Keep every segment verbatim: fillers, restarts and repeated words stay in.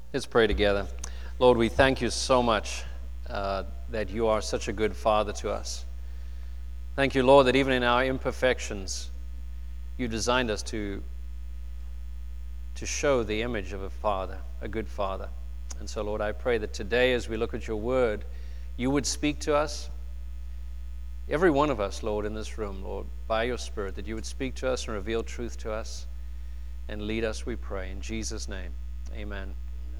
Let's pray together. Lord, we thank you so much uh, that you are such a good Father to us. Thank you, Lord, that even in our imperfections, you designed us to, to show the image of a Father, a good Father. And so, Lord, I pray that today as we look at your word, you would speak to us, every one of us, Lord, in this room, Lord, by your Spirit, that you would speak to us and reveal truth to us and lead us, we pray. In Jesus' name, amen.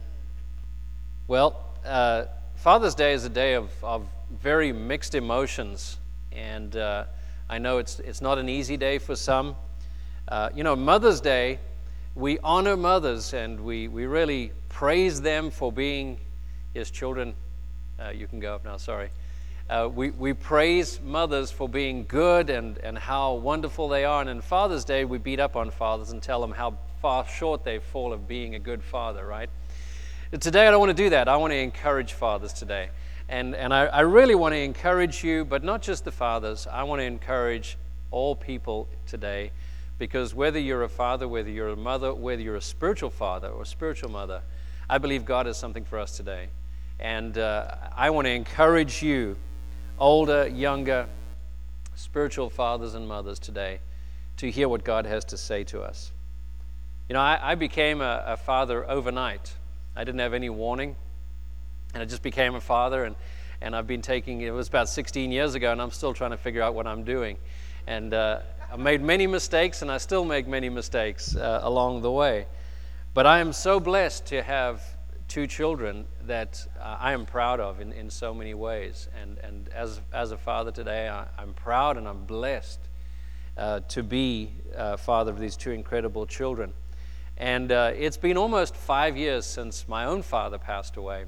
Well, uh, Father's Day is a day of, of very mixed emotions, and uh, I know it's it's not an easy day for some. Uh, you know, Mother's Day, we honor mothers, and we, we really praise them for being, yes, children, uh, you can go up now, sorry. Uh, we, we praise mothers for being good and, and how wonderful they are, and on Father's Day, we beat up on fathers and tell them how far short they fall of being a good father, right? Today, I don't want to do that. I want to encourage fathers today. And, and I, I really want to encourage you, but not just the fathers. I want to encourage all people today, because whether you're a father, whether you're a mother, whether you're a spiritual father or a spiritual mother, I believe God has something for us today. And uh, I want to encourage you, older, younger, spiritual fathers and mothers today, to hear what God has to say to us. You know, I, I became a, a father overnight. I didn't have any warning, and I just became a father, and, and I've been taking, it was about sixteen years ago, and I'm still trying to figure out what I'm doing. And uh, I've made many mistakes, and I still make many mistakes uh, along the way. But I am so blessed to have two children that uh, I am proud of in, in so many ways. And, and as, as a father today, I, I'm proud and I'm blessed uh, to be uh, father of these two incredible children. And uh, it's been almost five years since my own father passed away.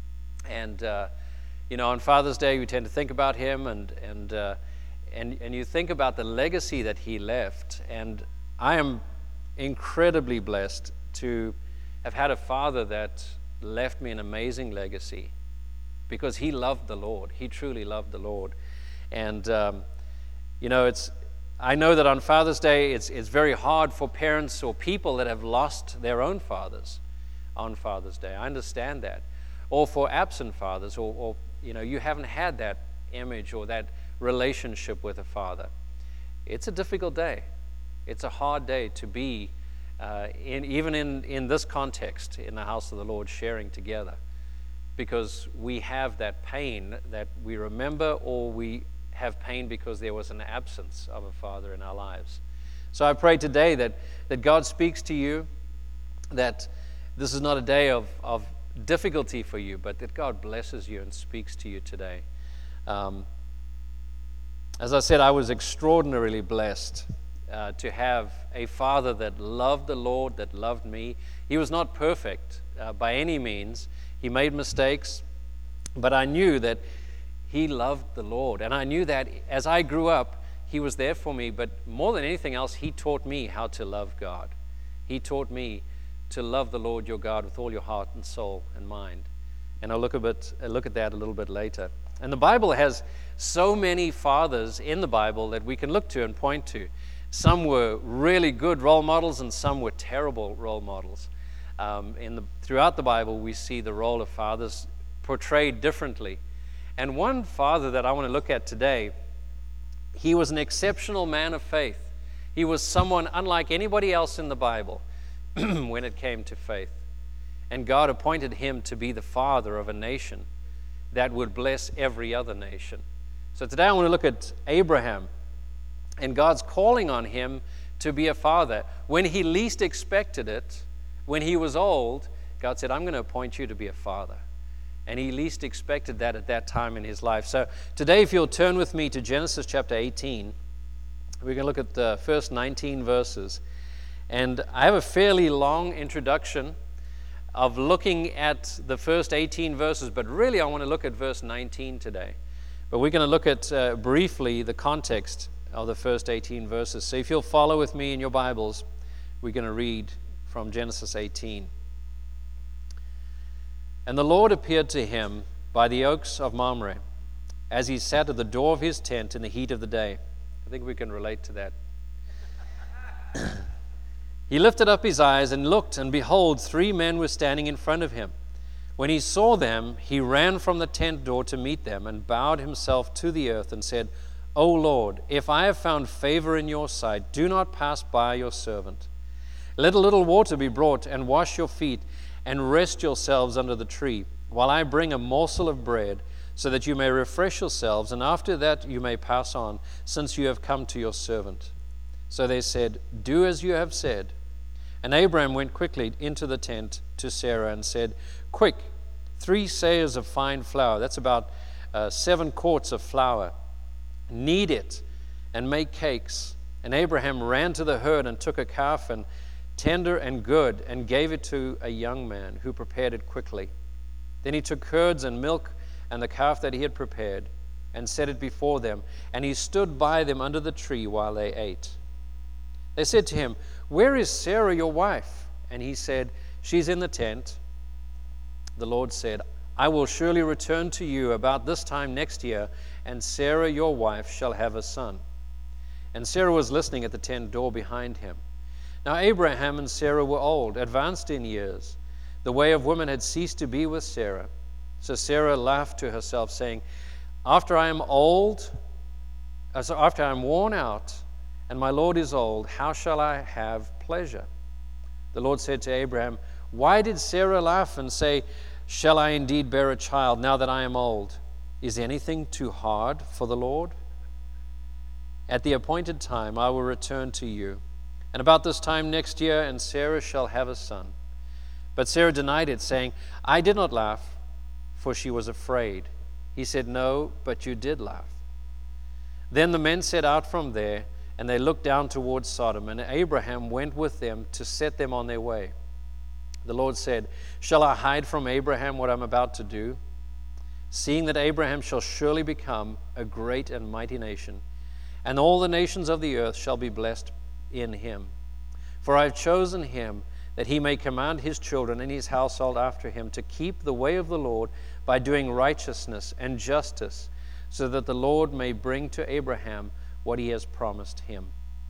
And, uh, you know, on Father's Day, we tend to think about him, and and, uh, and and you think about the legacy that he left. And I am incredibly blessed to have had a father that left me an amazing legacy, because he loved the Lord. He truly loved the Lord. And, um, you know, it's I know that on Father's Day, it's it's very hard for parents or people that have lost their own fathers on Father's Day. I understand that. Or for absent fathers, or, or you know, you haven't had that image or that relationship with a father. It's a difficult day. It's a hard day to be, uh, in, even in, in this context, in the house of the Lord, sharing together. Because we have that pain that we remember, or we have pain because there was an absence of a father in our lives. So I pray today that, that God speaks to you, that this is not a day of, of difficulty for you, but that God blesses you and speaks to you today. Um, as I said, I was extraordinarily blessed uh, to have a father that loved the Lord, that loved me. He was not perfect uh, by any means. He made mistakes, but I knew that he loved the Lord, and I knew that as I grew up, he was there for me, but more than anything else, he taught me how to love God. He taught me to love the Lord your God with all your heart and soul and mind. And I'll look a bit, I'll look at that a little bit later. And the Bible has so many fathers in the Bible that we can look to and point to. Some were really good role models, and some were terrible role models. Um, in the, throughout the Bible, we see the role of fathers portrayed differently. And one father that I want to look at today, he was an exceptional man of faith. He was someone unlike anybody else in the Bible when it came to faith. And God appointed him to be the father of a nation that would bless every other nation. So today I want to look at Abraham, and God's calling on him to be a father. When he least expected it, when he was old, God said, I'm going to appoint you to be a father. And he least expected that at that time in his life. So today, if you'll turn with me to Genesis chapter eighteen, we're going to look at the first nineteen verses. And I have a fairly long introduction of looking at the first eighteen verses, but really I want to look at verse nineteen today. But we're going to look at uh, briefly the context of the first eighteen verses. So if you'll follow with me in your Bibles, we're going to read from Genesis eighteen. And the Lord appeared to him by the oaks of Mamre, as he sat at the door of his tent in the heat of the day. I think we can relate to that. He lifted up his eyes and looked, and behold, three men were standing in front of him. When he saw them, he ran from the tent door to meet them and bowed himself to the earth and said, O Lord, if I have found favor in your sight, do not pass by your servant. Let a little water be brought, and wash your feet, and rest yourselves under the tree, while I bring a morsel of bread, so that you may refresh yourselves, and after that you may pass on, since you have come to your servant. So they said, Do as you have said. And Abraham went quickly into the tent to Sarah and said, Quick, three seahs of fine flour, that's about uh, seven quarts of flour. Knead it and make cakes. And Abraham ran to the herd and took a calf, and tender and good, and gave it to a young man who prepared it quickly. Then he took curds and milk and the calf that he had prepared, and set it before them, and he stood by them under the tree while they ate. They said to him, Where is Sarah your wife? And he said, She's in the tent. The Lord said, I will surely return to you about this time next year, and Sarah your wife shall have a son. And Sarah was listening at the tent door behind him. Now Abraham and Sarah were old, advanced in years. The way of women had ceased to be with Sarah. So Sarah laughed to herself, saying, After I am old, so after I am worn out, and my Lord is old, how shall I have pleasure? The Lord said to Abraham, Why did Sarah laugh and say, Shall I indeed bear a child now that I am old? Is anything too hard for the Lord? At the appointed time I will return to you, and about this time next year, and Sarah shall have a son. But Sarah denied it, saying, I did not laugh, for she was afraid. He said, No, but you did laugh. Then the men set out from there, and they looked down towards Sodom, and Abraham went with them to set them on their way. The Lord said, Shall I hide from Abraham what I'm about to do? Seeing that Abraham shall surely become a great and mighty nation, and all the nations of the earth shall be blessed in him. For I have chosen him, that he may command his children and his household after him to keep the way of the Lord by doing righteousness and justice, so that the Lord may bring to Abraham what he has promised him.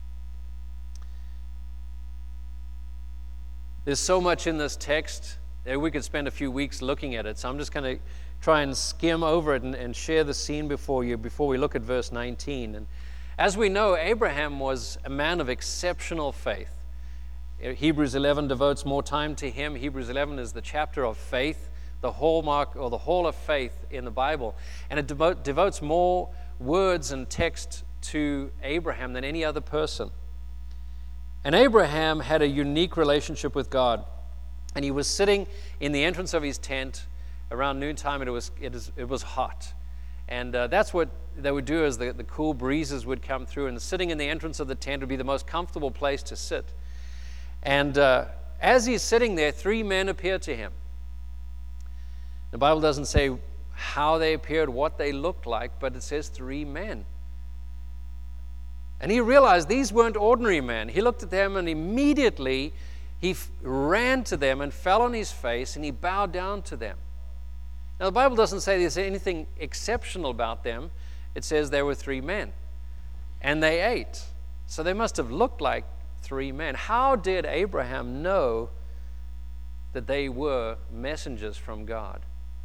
There's so much in this text that we could spend a few weeks looking at it, so I'm just going to try and skim over it and, and share the scene before you before we look at verse nineteen. And as we know, Abraham was a man of exceptional faith. Hebrews eleven devotes more time to him. Hebrews eleven is the chapter of faith, the hallmark or the hall of faith in the Bible. And it devote, devotes more words and text to Abraham than any other person. And Abraham had a unique relationship with God. And he was sitting in the entrance of his tent around noontime, and it was, it is, it was hot. And uh, that's what they would do, as the, the cool breezes would come through, and sitting in the entrance of the tent would be the most comfortable place to sit. And uh, as he's sitting there, three men appear to him. The Bible doesn't say how they appeared, what they looked like, but it says three men. And he realized these weren't ordinary men. He looked at them, and immediately he f- ran to them and fell on his face, and he bowed down to them. Now, the Bible doesn't say there's anything exceptional about them. It says there were three men, and they ate. So they must have looked like three men. How did Abraham know that they were messengers from God?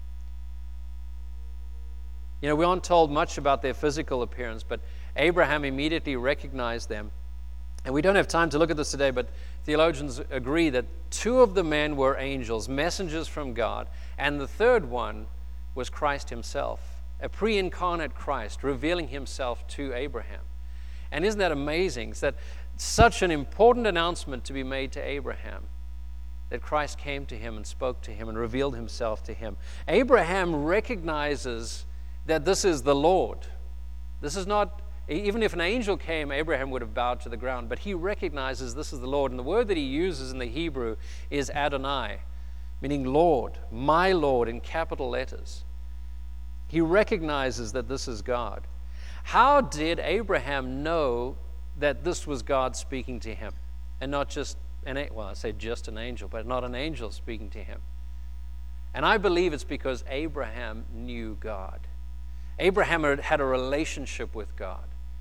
You know, we aren't told much about their physical appearance, but Abraham immediately recognized them. And we don't have time to look at this today, but theologians agree that two of the men were angels, messengers from God, and the third one was Christ himself, a pre-incarnate Christ revealing himself to Abraham. And isn't that amazing? It's that such an important announcement to be made to Abraham, that Christ came to him and spoke to him and revealed himself to him. Abraham recognizes that this is the Lord. This is not, even if an angel came, Abraham would have bowed to the ground, but he recognizes this is the Lord. And the word that he uses in the Hebrew is Adonai, meaning Lord, my Lord, in capital letters. He recognizes that this is God. How did Abraham know that this was God speaking to him, and not just an, well, I say just an angel, but not an angel speaking to him? And I believe it's because Abraham knew God. Abraham had a relationship with God.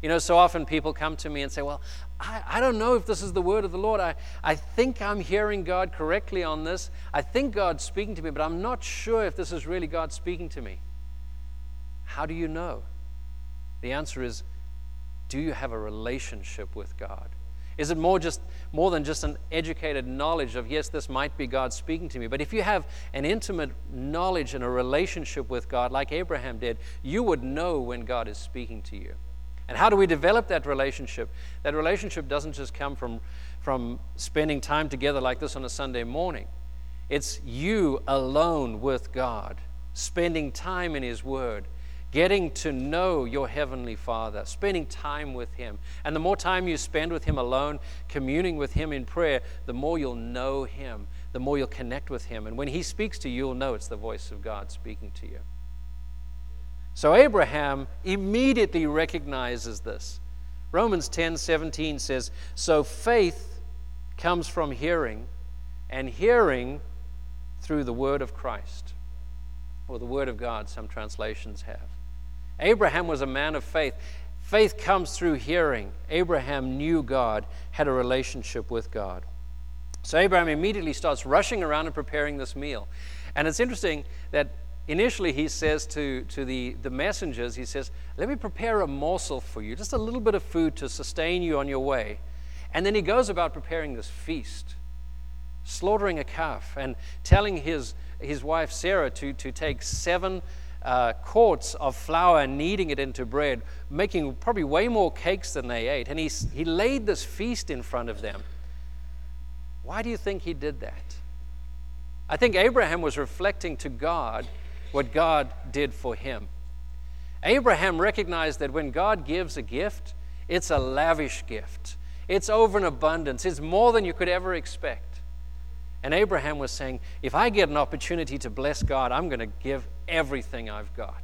You know, so often people come to me and say, well, I, I don't know if this is the word of the Lord. I, I think I'm hearing God correctly on this. I think God's speaking to me, but I'm not sure if this is really God speaking to me. How do you know? The answer is, do you have a relationship with God? Is it more just more than just an educated knowledge of, yes, this might be God speaking to me? But if you have an intimate knowledge and a relationship with God like Abraham did, you would know when God is speaking to you. And how do we develop that relationship? That relationship doesn't just come from, from spending time together like this on a Sunday morning. It's you alone with God, spending time in His Word, getting to know your Heavenly Father, spending time with Him. And the more time you spend with Him alone, communing with Him in prayer, the more you'll know Him, the more you'll connect with Him. And when He speaks to you, you'll know it's the voice of God speaking to you. So Abraham immediately recognizes this. Romans ten seventeen says, so faith comes from hearing, and hearing through the word of Christ, or the word of God, some translations have. Abraham was a man of faith. Faith comes through hearing. Abraham knew God, had a relationship with God. So Abraham immediately starts rushing around and preparing this meal. And it's interesting that initially he says to, to the, the messengers, he says, let me prepare a morsel for you, just a little bit of food to sustain you on your way. And then he goes about preparing this feast, slaughtering a calf and telling his, his wife Sarah to, to take seven uh, quarts of flour and kneading it into bread, making probably way more cakes than they ate. And he, he laid this feast in front of them. Why do you think he did that? I think Abraham was reflecting to God what God did for him. Abraham recognized that when God gives a gift, it's a lavish gift. It's over an abundance. It's more than you could ever expect. And Abraham was saying, if I get an opportunity to bless God, I'm going to give everything I've got.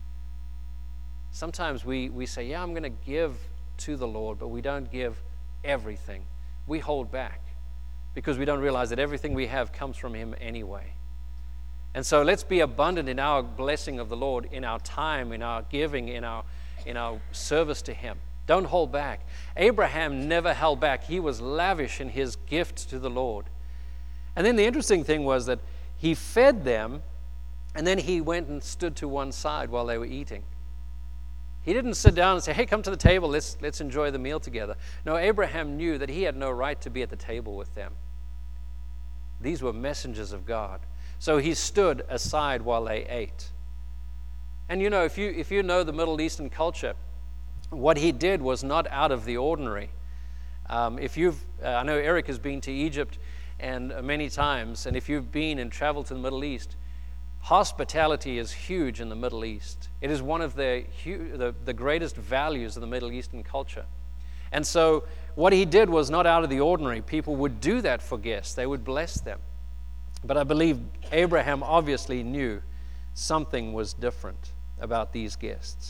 Sometimes we, we say, yeah, I'm going to give to the Lord, but we don't give everything. We hold back because we don't realize that everything we have comes from Him anyway. And so let's be abundant in our blessing of the Lord, in our time, in our giving, in our, in our service to Him. Don't hold back. Abraham never held back. He was lavish in his gift to the Lord. And then the interesting thing was that he fed them, and then he went and stood to one side while they were eating. He didn't sit down and say, hey, come to the table, let's, let's enjoy the meal together. No, Abraham knew that he had no right to be at the table with them. These were messengers of God. So he stood aside while they ate. And you know, if you, if you know the Middle Eastern culture, what he did was not out of the ordinary. Um, if you've, uh, I know Eric has been to Egypt and uh, many times, and if you've been and traveled to the Middle East, hospitality is huge in the Middle East. It is one of the, hu- the, the greatest values of the Middle Eastern culture. And so what he did was not out of the ordinary. People would do that for guests. They would bless them. But I believe Abraham obviously knew something was different about these guests.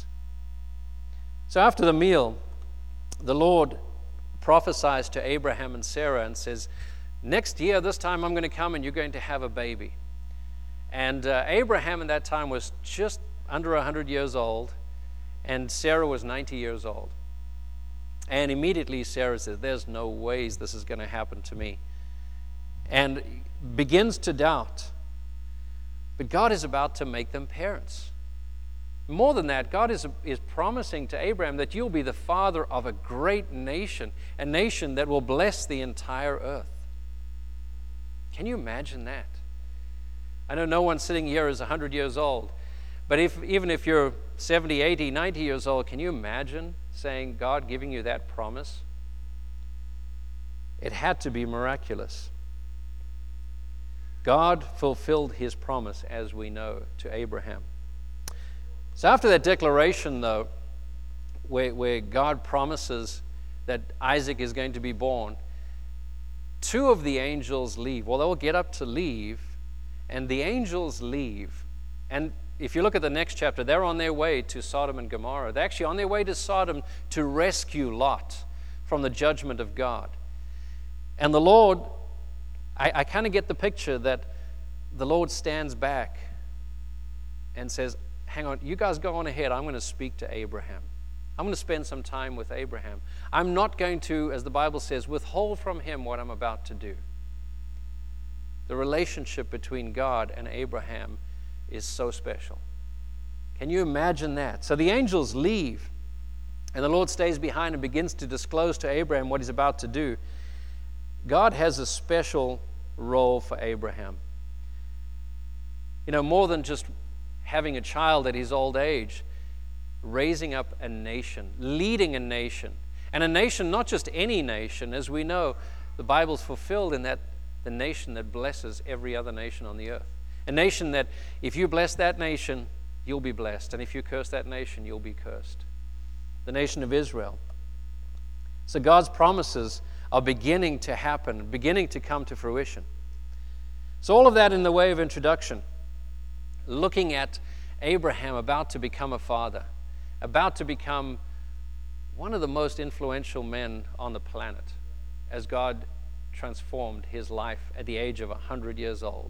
So after the meal, the Lord prophesies to Abraham and Sarah and says, next year, this time I'm going to come and you're going to have a baby. And uh, Abraham at that time was just under one hundred years old, and Sarah was ninety years old. And immediately Sarah says, there's no ways this is going to happen to me. And begins to doubt. But God is about to make them parents. More than that, God is, is promising to Abraham that you'll be the father of a great nation, a nation that will bless the entire earth. Can you imagine that? I know no one sitting here is one hundred years old, but if, even if you're seventy, eighty, ninety years old, can you imagine saying God giving you that promise? It had to be miraculous. God fulfilled His promise, as we know, to Abraham. So after that declaration, though, where, where God promises that Isaac is going to be born, two of the angels leave. Well, they'll get up to leave, and the angels leave. And if you look at the next chapter, they're on their way to Sodom and Gomorrah. They're actually on their way to Sodom to rescue Lot from the judgment of God. And the Lord, I, I kind of get the picture that the Lord stands back and says, hang on, you guys go on ahead. I'm going to speak to Abraham. I'm going to spend some time with Abraham. I'm not going to, as the Bible says, withhold from him what I'm about to do. The relationship between God and Abraham is so special. Can you imagine that? So the angels leave, and the Lord stays behind and begins to disclose to Abraham what he's about to do. God has a special role for Abraham. You know, more than just having a child at his old age, raising up a nation, leading a nation. And a nation, not just any nation. As we know, the Bible's fulfilled in that the nation that blesses every other nation on the earth. A nation that if you bless that nation, you'll be blessed. And if you curse that nation, you'll be cursed. The nation of Israel. So God's promises are beginning to happen, beginning to come to fruition. So all of that in the way of introduction. Looking at Abraham about to become a father, about to become one of the most influential men on the planet as God transformed his life at the age of one hundred years old.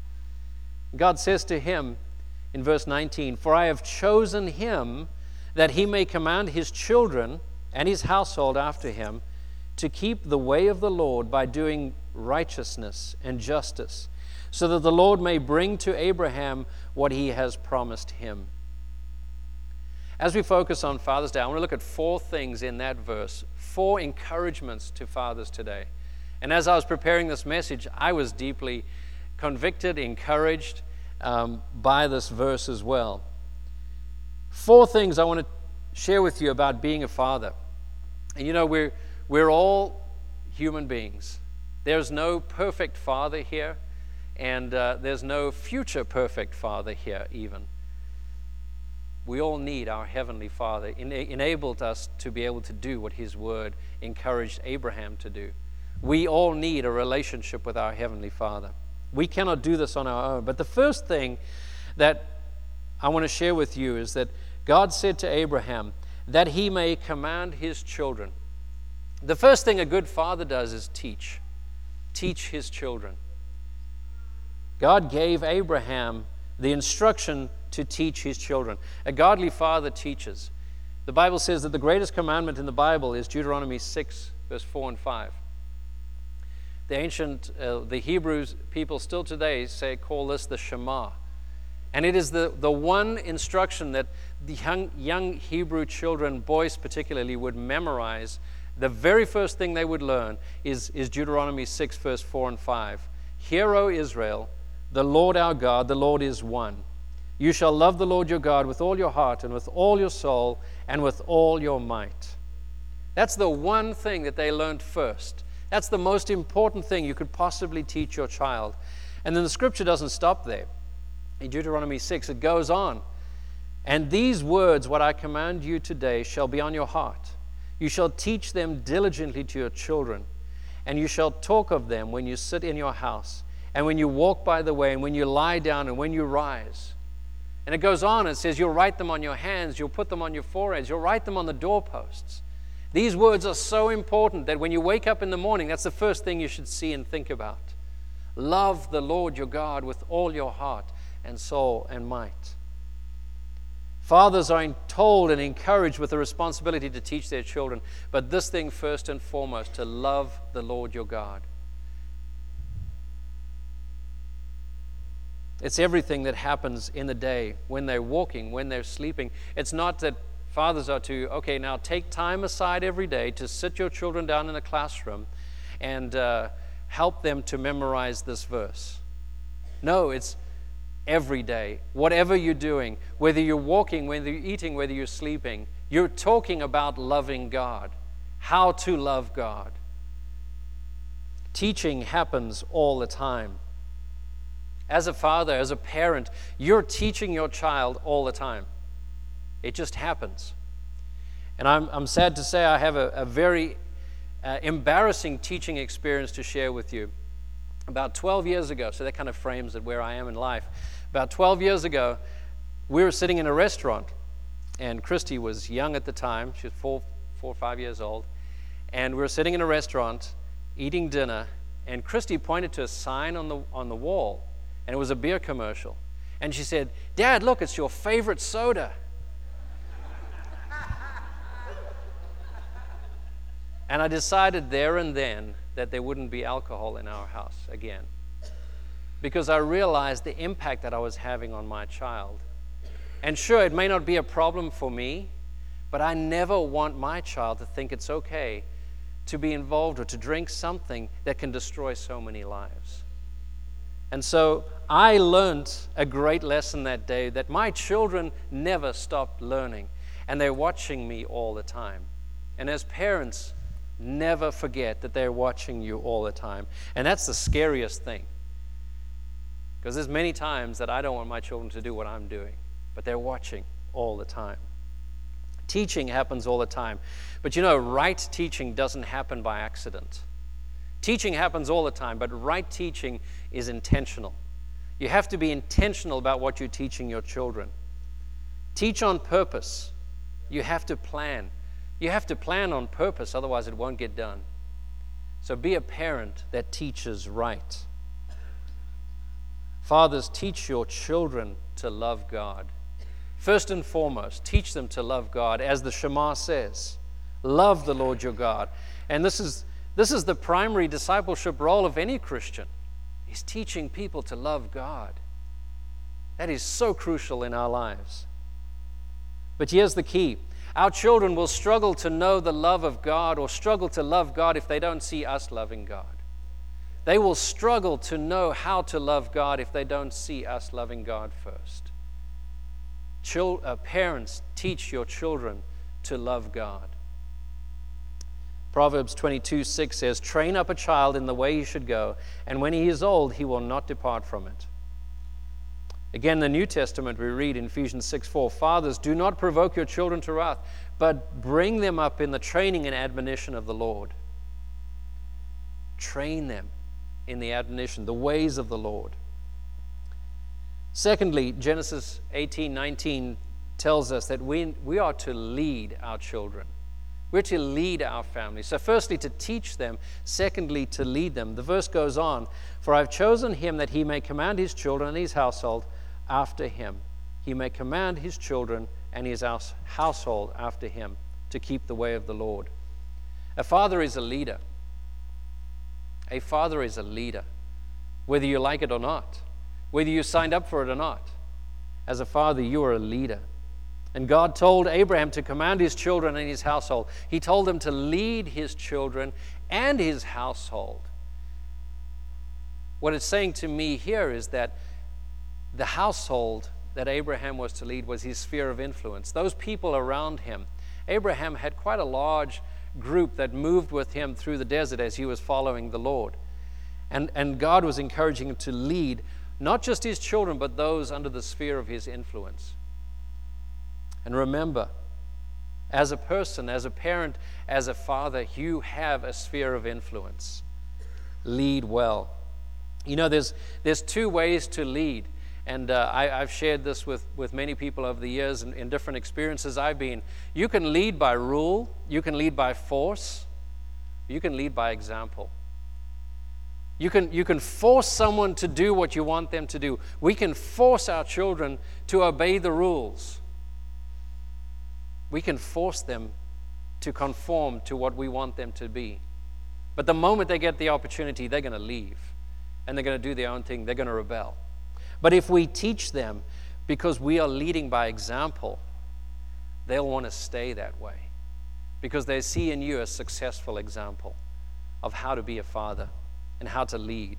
God says to him in verse nineteen, "For I have chosen him that he may command his children and his household after him to keep the way of the Lord by doing righteousness and justice, so that the Lord may bring to Abraham what he has promised him." As we focus on Father's Day, I want to look at four things in that verse, four encouragements to fathers today. And as I was preparing this message, I was deeply convicted, encouraged um, by this verse as well. Four things I want to share with you about being a father. And you know, we're, we're all human beings. There's no perfect father here, and uh, there's no future perfect father here even. We all need our Heavenly Father, en- enabled us to be able to do what His Word encouraged Abraham to do. We all need a relationship with our Heavenly Father. We cannot do this on our own. But the first thing that I want to share with you is that God said to Abraham that he may command his children. The first thing a good father does is teach. Teach his children. God gave Abraham the instruction to teach his children. A godly father teaches. The Bible says that the greatest commandment in the Bible is Deuteronomy six, verse four and five. The ancient, uh, the Hebrews people still today say, call this the Shema. And it is the, the one instruction that the young, young Hebrew children, boys particularly, would memorize. The very first thing they would learn is, is Deuteronomy six, verse four and five. Hear, O Israel, the Lord our God, the Lord is one. You shall love the Lord your God with all your heart and with all your soul and with all your might. That's the one thing that they learned first. That's the most important thing you could possibly teach your child. And then the scripture doesn't stop there. In Deuteronomy six, it goes on. And these words, what I command you today, shall be on your heart. You shall teach them diligently to your children, and you shall talk of them when you sit in your house, and when you walk by the way, and when you lie down, and when you rise. And it goes on, it says, you'll write them on your hands, you'll put them on your foreheads, you'll write them on the doorposts. These words are so important that when you wake up in the morning, that's the first thing you should see and think about. Love the Lord your God with all your heart and soul and might. Fathers are told and encouraged with the responsibility to teach their children, but this thing first and foremost, to love the Lord your God. It's everything that happens in the day, when they're walking, when they're sleeping. It's not that fathers are to, okay, now take time aside every day to sit your children down in a classroom and uh, help them to memorize this verse. No, it's every day. Whatever you're doing, whether you're walking, whether you're eating, whether you're sleeping, you're talking about loving God, how to love God. Teaching happens all the time. As a father, as a parent, you're teaching your child all the time. It just happens. And I'm, I'm sad to say I have a, a very uh, embarrassing teaching experience to share with you. About twelve years ago, so that kind of frames it where I am in life. About twelve years ago, we were sitting in a restaurant, and Christy was young at the time. She was four, four or five years old. And we were sitting in a restaurant, eating dinner, and Christy pointed to a sign on the on the wall. And it was a beer commercial. And she said, Dad, look, it's your favorite soda. And I decided there and then that there wouldn't be alcohol in our house again, because I realized the impact that I was having on my child. And sure, it may not be a problem for me, but I never want my child to think it's okay to be involved or to drink something that can destroy so many lives. And so I learned a great lesson that day, that my children never stopped learning, and they're watching me all the time. And as parents, never forget that they're watching you all the time. And that's the scariest thing, because there's many times that I don't want my children to do what I'm doing, but they're watching all the time. Teaching happens all the time. But you know, right teaching doesn't happen by accident. Teaching happens all the time, but right teaching is intentional. You have to be intentional about what you're teaching your children. Teach on purpose. You have to plan. You have to plan on purpose, otherwise it won't get done. So be a parent that teaches right. Fathers, teach your children to love God. First and foremost, teach them to love God, as the Shema says. Love the Lord your God. And this is this is the primary discipleship role of any Christian, is teaching people to love God. That is so crucial in our lives. But here's the key. Our children will struggle to know the love of God, or struggle to love God, if they don't see us loving God. They will struggle to know how to love God if they don't see us loving God first. Chil- uh, parents, teach your children to love God. Proverbs twenty-two six says, "Train up a child in the way he should go, and when he is old, he will not depart from it." Again, in the New Testament, we read in Ephesians six four, "Fathers, do not provoke your children to wrath, but bring them up in the training and admonition of the Lord." Train them in the admonition, the ways of the Lord. Secondly, Genesis eighteen nineteen tells us that we, we are to lead our children. We're to lead our families. So firstly, to teach them. Secondly, to lead them. The verse goes on, "For I've chosen him that he may command his children and his household after him. He may command his children and his house, household after him, to keep the way of the Lord." A father is a leader. A father is a leader, whether you like it or not, whether you signed up for it or not. As a father, you are a leader. And God told Abraham to command his children and his household. He told him to lead his children and his household. What it's saying to me here is that the household that Abraham was to lead was his sphere of influence. Those people around him. Abraham had quite a large group that moved with him through the desert as he was following the Lord. And, and God was encouraging him to lead not just his children, but those under the sphere of his influence. And remember, as a person, as a parent, as a father, you have a sphere of influence. Lead well. You know, there's, there's two ways to lead. And uh, I, I've shared this with, with many people over the years in, in different experiences I've been. You can lead by rule, you can lead by force, you can lead by example. You can, you can force someone to do what you want them to do. We can force our children to obey the rules. We can force them to conform to what we want them to be. But the moment they get the opportunity, they're going to leave. And they're going to do their own thing. They're going to rebel. But if we teach them, because we are leading by example, they'll want to stay that way, because they see in you a successful example of how to be a father and how to lead.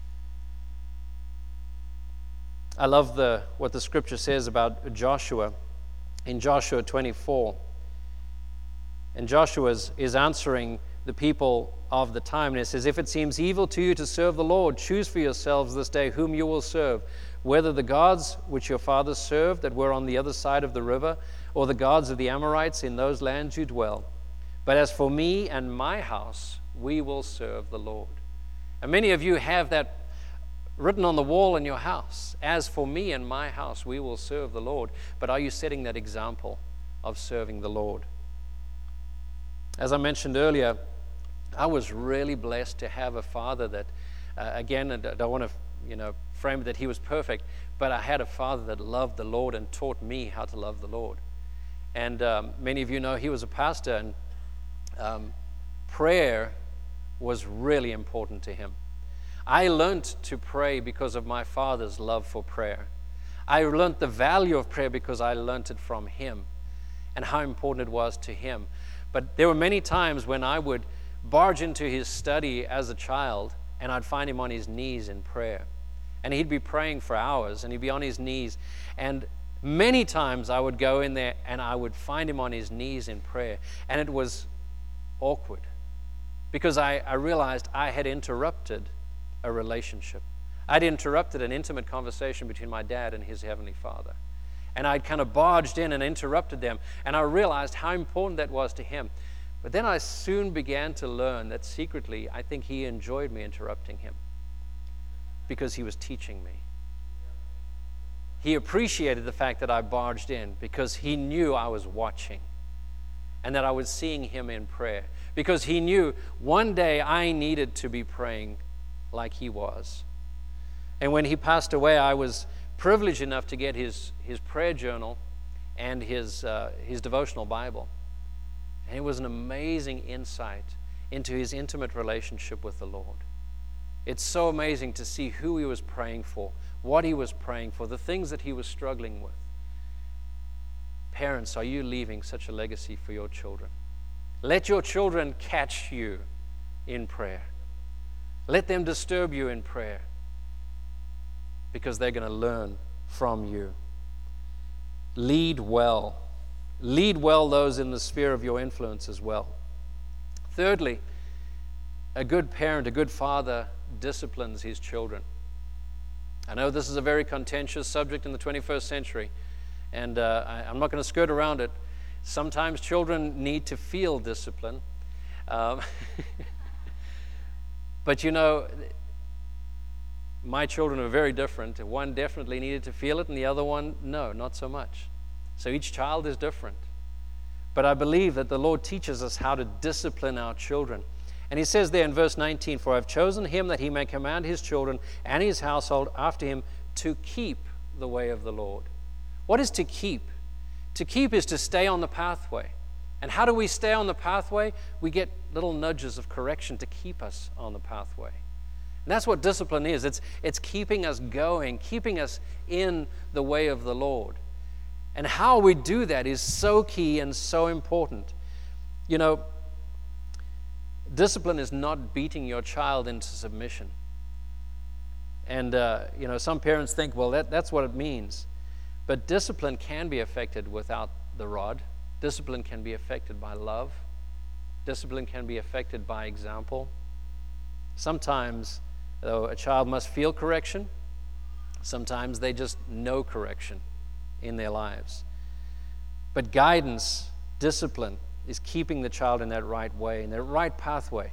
I love the what the scripture says about Joshua in Joshua twenty-four. And Joshua is, is answering the people of the time, and it says, "If it seems evil to you to serve the Lord, choose for yourselves this day whom you will serve, whether the gods which your fathers served that were on the other side of the river, or the gods of the Amorites in those lands you dwell. But as for me and my house, we will serve the Lord." And many of you have that written on the wall in your house. As for me and my house, we will serve the Lord. But are you setting that example of serving the Lord? As I mentioned earlier, I was really blessed to have a father that, uh, again, I don't want to, you know, frame it that he was perfect, but I had a father that loved the Lord and taught me how to love the Lord. And um, many of you know he was a pastor, and um, prayer was really important to him. I learned to pray because of my father's love for prayer. I learned the value of prayer because I learned it from him and how important it was to him. But there were many times when I would barge into his study as a child and I'd find him on his knees in prayer. And he'd be praying for hours and he'd be on his knees. And many times I would go in there and I would find him on his knees in prayer. And it was awkward because I, I realized I had interrupted a relationship. I'd interrupted an intimate conversation between my dad and his Heavenly Father. And I'd kind of barged in and interrupted them. And I realized how important that was to him. But then I soon began to learn that secretly, I think he enjoyed me interrupting him because he was teaching me. He appreciated the fact that I barged in because he knew I was watching and that I was seeing him in prayer. Because he knew one day I needed to be praying like he was. And when he passed away, I was privileged enough to get his, his prayer journal and his, uh, his devotional Bible. And it was an amazing insight into his intimate relationship with the Lord. It's so amazing to see who he was praying for, what he was praying for, the things that he was struggling with. Parents, are you leaving such a legacy for your children? Let your children catch you in prayer. Let them disturb you in prayer because they're going to learn from you. Lead well. Lead well those in the sphere of your influence as well. Thirdly, a good parent, a good father disciplines his children. I know this is a very contentious subject in the twenty-first century, and uh, I, I'm not going to skirt around it. Sometimes children need to feel discipline. Um, but you know, my children are very different. One definitely needed to feel it, and the other one, no, not so much. So each child is different. But I believe that the Lord teaches us how to discipline our children. And he says there in verse nineteen, "For I have chosen him that he may command his children and his household after him to keep the way of the Lord." What is to keep? To keep is to stay on the pathway. And how do we stay on the pathway? We get little nudges of correction to keep us on the pathway. And that's what discipline is. It's, it's keeping us going, keeping us in the way of the Lord. And how we do that is so key and so important. You know, discipline is not beating your child into submission. And, uh, you know, some parents think, well, that, that's what it means. But discipline can be affected without the rod. Discipline can be affected by love. Discipline can be affected by example. Sometimes, though, a child must feel correction. Sometimes they just know correction in their lives. But guidance, discipline, is keeping the child in that right way, in that right pathway.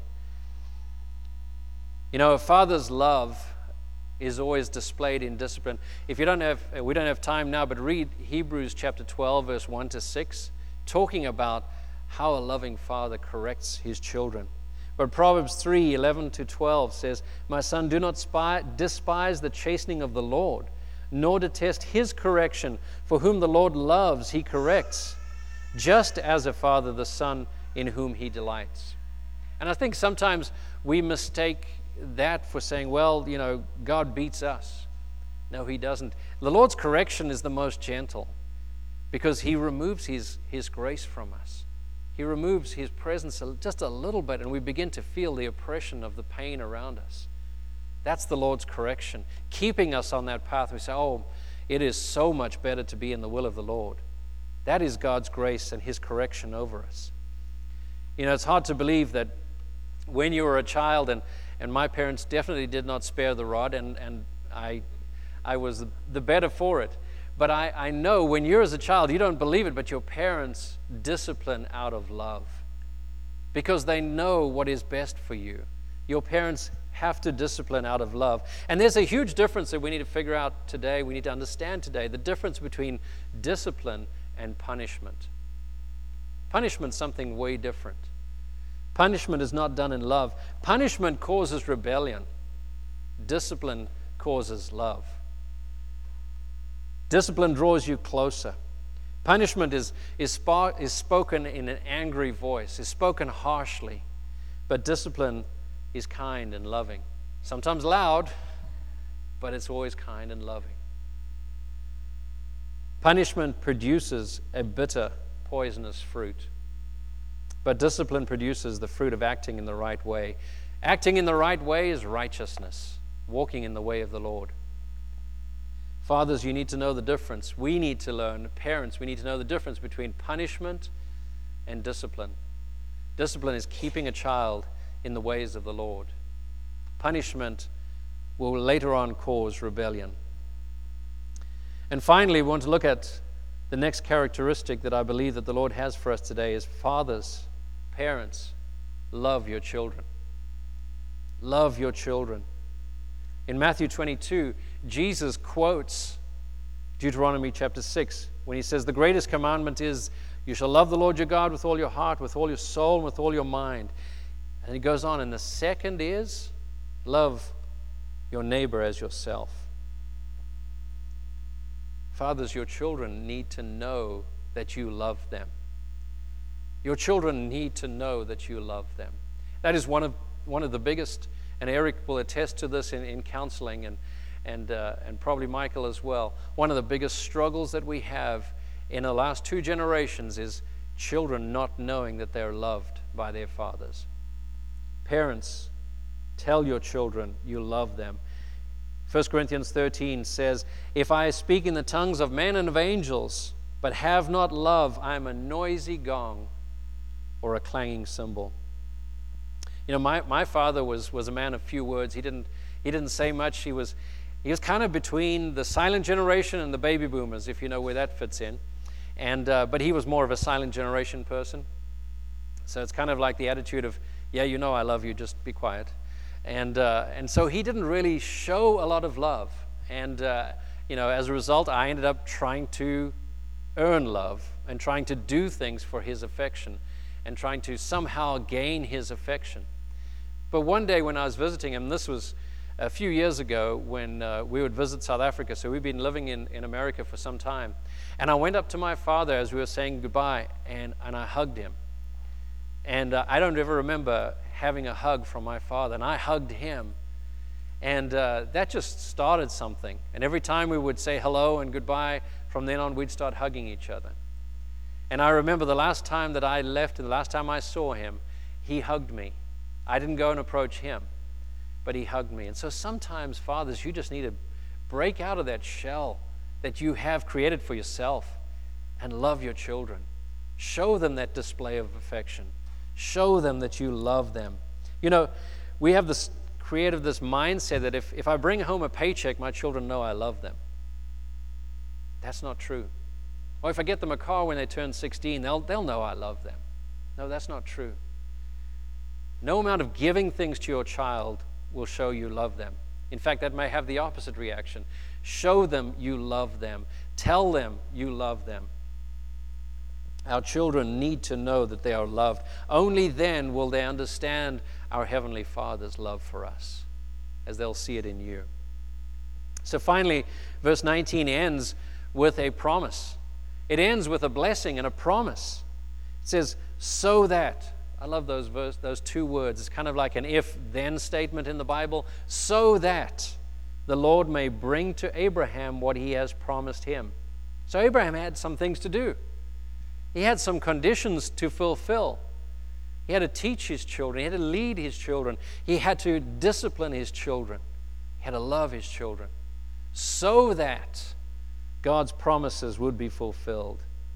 You know, a father's love is always displayed in discipline. If you don't have, we don't have time now, but read Hebrews chapter twelve, verse one to six, talking about how a loving father corrects his children. But Proverbs three, eleven to twelve says, "My son, do not spy, despise the chastening of the Lord, nor detest his correction, for whom the Lord loves, he corrects, just as a father the son in whom he delights." And I think sometimes we mistake that for saying, well, you know, God beats us. No, he doesn't. The Lord's correction is the most gentle because he removes his, his grace from us. He removes his presence just a little bit, and we begin to feel the oppression of the pain around us. That's the Lord's correction, keeping us on that path. We say, oh, it is so much better to be in the will of the Lord. That is God's grace and his correction over us. You know, it's hard to believe that when you were a child, and, and my parents definitely did not spare the rod, and, and I, I was the better for it. But I, I know when you're as a child, you don't believe it, but your parents discipline out of love because they know what is best for you. Your parents have to discipline out of love. And there's a huge difference that we need to figure out today, we need to understand today, the difference between discipline and punishment. Punishment is something way different. Punishment is not done in love. Punishment causes rebellion. Discipline causes love. Discipline draws you closer. Punishment is, is, spa, is spoken in an angry voice, is spoken harshly. But discipline is kind and loving. Sometimes loud, but it's always kind and loving. Punishment produces a bitter, poisonous fruit. But discipline produces the fruit of acting in the right way. Acting in the right way is righteousness, walking in the way of the Lord. Fathers, you need to know the difference. We need to learn, parents, we need to know the difference between punishment and discipline. Discipline is keeping a child in the ways of the Lord. Punishment will later on cause rebellion. And finally, we want to look at the next characteristic that I believe that the Lord has for us today is fathers, parents, love your children. Love your children. In Matthew twenty-two, Jesus quotes Deuteronomy chapter six when he says, the greatest commandment is, you shall love the Lord your God with all your heart, with all your soul, and with all your mind. And he goes on, and the second is, love your neighbor as yourself. Fathers, your children need to know that you love them. Your children need to know that you love them. That is one of one of the biggest, and Eric will attest to this in, in counseling, and and uh, and probably Michael as well. One of the biggest struggles that we have in the last two generations is children not knowing that they're loved by their fathers. Parents, tell your children you love them. First Corinthians thirteen says, if I speak in the tongues of men and of angels, but have not love, I am a noisy gong or a clanging cymbal. You know, my, my father was, was a man of few words. He didn't, he didn't say much. He was, he was kind of between the silent generation and the baby boomers, if you know where that fits in. And uh, but he was more of a silent generation person. So it's kind of like the attitude of, yeah, you know I love you, just be quiet. And uh, and so he didn't really show a lot of love. And, uh, you know, as a result, I ended up trying to earn love and trying to do things for his affection and trying to somehow gain his affection. But one day when I was visiting him, this was a few years ago when uh, we would visit South Africa. So we've been living in, in America for some time. And I went up to my father as we were saying goodbye, and, and I hugged him. And uh, I don't ever remember having a hug from my father, and I hugged him. And uh, that just started something. And every time we would say hello and goodbye, from then on we'd start hugging each other. And I remember the last time that I left and the last time I saw him, he hugged me. I didn't go and approach him, but he hugged me. And so sometimes, fathers, you just need to break out of that shell that you have created for yourself and love your children. Show them that display of affection. Show them that you love them. You know, we have this created this mindset that if, if I bring home a paycheck, my children know I love them. That's not true. Or if I get them a car when they turn sixteen, they'll, they'll know I love them. No, that's not true. No amount of giving things to your child will show you love them. In fact, that may have the opposite reaction. Show them you love them. Tell them you love them. Our children need to know that they are loved. Only then will they understand our Heavenly Father's love for us, as they'll see it in you. So finally, verse nineteen ends with a promise. It ends with a blessing and a promise. It says, so that, I love those verse, those two words. It's kind of like an if-then statement in the Bible. So that the Lord may bring to Abraham what he has promised him. So Abraham had some things to do. He had some conditions to fulfill. He had to teach his children. He had to lead his children. He had to discipline his children. He had to love his children so that God's promises would be fulfilled.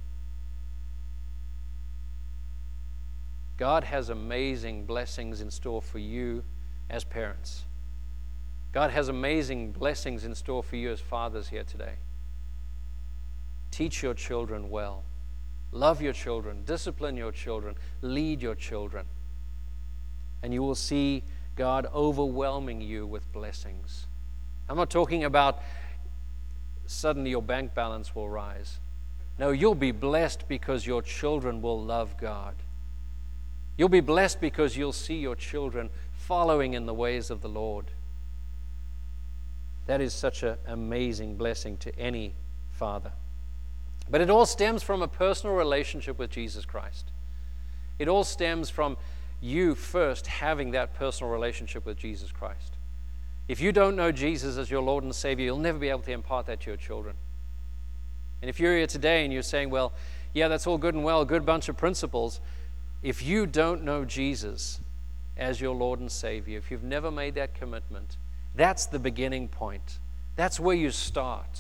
God has amazing blessings in store for you as parents. God has amazing blessings in store for you as fathers here today. Teach your children well. Love your children. Discipline your children. Lead your children. And you will see God overwhelming you with blessings. I'm not talking about suddenly your bank balance will rise. No, you'll be blessed because your children will love God. You'll be blessed because you'll see your children following in the ways of the Lord. That is such an amazing blessing to any father. But it all stems from a personal relationship with Jesus Christ. It all stems from you first having that personal relationship with Jesus Christ. If you don't know Jesus as your Lord and Savior, you'll never be able to impart that to your children. And if you're here today and you're saying, well, yeah, that's all good and well, a good bunch of principles. If you don't know Jesus as your Lord and Savior, if you've never made that commitment, that's the beginning point. That's where you start.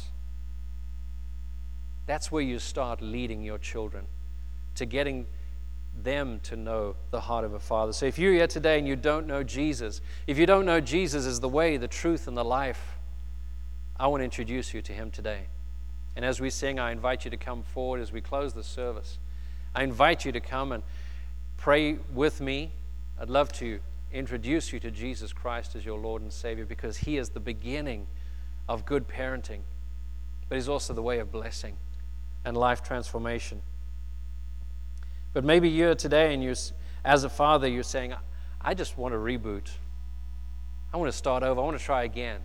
That's where you start leading your children to getting them to know the heart of a father. So if you're here today and you don't know Jesus, if you don't know Jesus as the way, the truth, and the life, I want to introduce you to him today. And as we sing, I invite you to come forward as we close the service. I invite you to come and pray with me. I'd love to introduce you to Jesus Christ as your Lord and Savior, because he is the beginning of good parenting, but he's also the way of blessing and life transformation. But maybe you're today and you're, as a father, you're saying, I just want to reboot. I want to start over. I want to try again.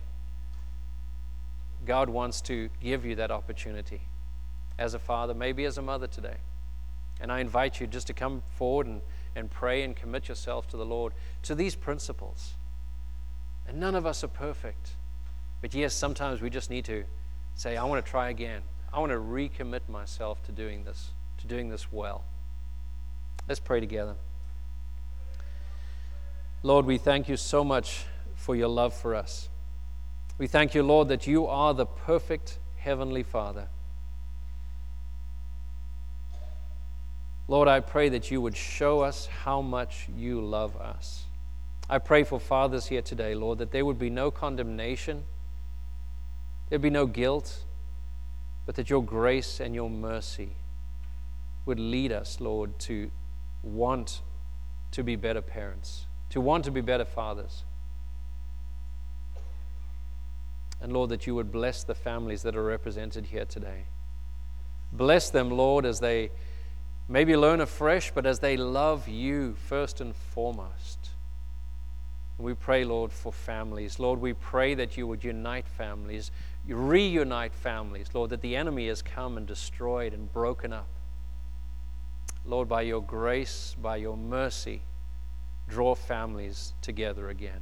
God wants to give you that opportunity as a father, maybe as a mother today. And I invite you just to come forward and, and pray and commit yourself to the Lord, to these principles. And none of us are perfect. But yes, sometimes we just need to say, I want to try again. I want to recommit myself to doing this, to doing this well. Let's pray together. Lord, we thank you so much for your love for us. We thank you, Lord, that you are the perfect Heavenly Father. Lord, I pray that you would show us how much you love us. I pray for fathers here today, Lord, that there would be no condemnation, there'd be no guilt, but that your grace and your mercy would lead us, Lord, to want to be better parents, to want to be better fathers. And Lord, that you would bless the families that are represented here today. Bless them, Lord, as they maybe learn afresh, but as they love you first and foremost. We pray, Lord, for families. Lord, we pray that you would unite families, reunite families, Lord, that the enemy has come and destroyed and broken up. Lord, by your grace, by your mercy, draw families together again.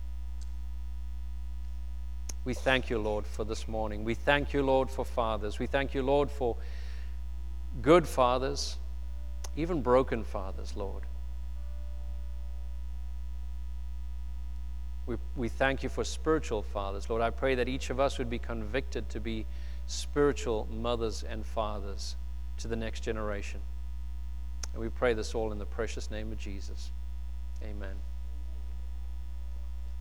We thank you, Lord, for this morning. We thank you, Lord, for fathers. We thank you, Lord, for good fathers, even broken fathers, Lord. We, we thank you for spiritual fathers, Lord. I pray that each of us would be convicted to be spiritual mothers and fathers to the next generation. And we pray this all in the precious name of Jesus. Amen.